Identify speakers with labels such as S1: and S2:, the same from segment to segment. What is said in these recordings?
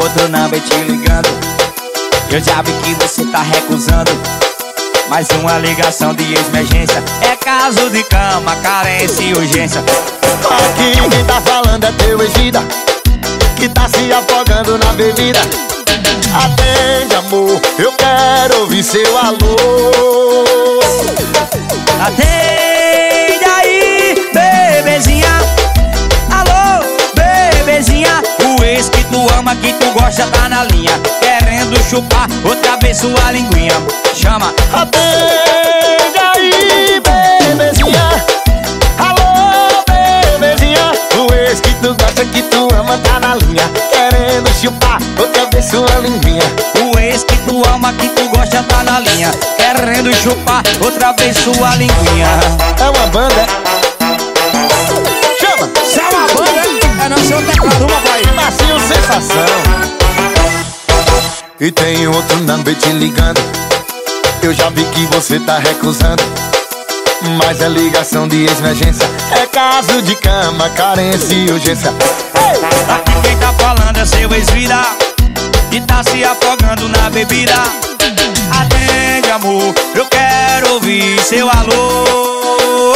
S1: outro number te ligando. Eu já vi que você tá recusando. Mais uma ligação de emergência. É caso de cama, carência e urgência.
S2: Aqui quem tá falando é teu ex-vida, que tá se afogando na bebida. Atende, amor, eu quero ouvir seu alô.
S1: Atende aí, bebezinha. Alô, bebezinha. O ex que tu ama, que tu gosta, tá na linha, querendo chupar outra vez sua linguinha. Chama.
S2: Atende aí, bebezinha. Alô, bebezinha. O ex que tu gosta, que tu ama, tá na linha, querendo chupar outra vez sua linguinha.
S1: O ex que tu ama, que tu gosta, tá na linha, querendo chupar outra vez sua linguinha.
S2: É uma banda, chama.
S1: Se é uma banda, é não ser um teclado, uma pai.
S2: Nasceu sensação. E tem outro number te ligando. Eu já vi que você tá recusando, mas é ligação de emergência. É caso de cama, carência e urgência.
S1: Aqui quem tá falando é seu ex-vida, que tá se afogando na bebida. Atende, amor, eu quero ouvir seu alô.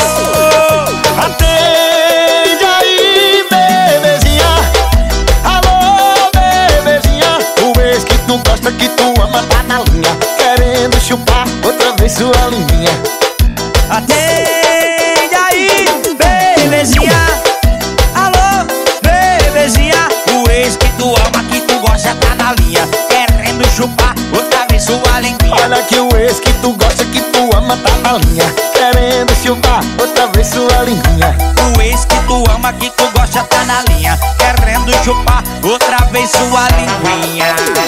S2: Atende aí, bebezinha. Alô, bebezinha. O ex que tu gosta, que tu ama, tá na linha, querendo chupar outra vez sua linguinha.
S1: Atende aí, bebezinha. Alô, bebezinha. O ex que tu ama, que tu gosta, tá na linha, querendo chupar outra vez sua linguinha.
S2: Olha que o ex que tu gosta, que tu ama, tá na linha, querendo chupar outra vez sua linguinha.
S1: O ex que tu ama, que tu gosta, tá na linha, querendo chupar outra vez sua linguinha.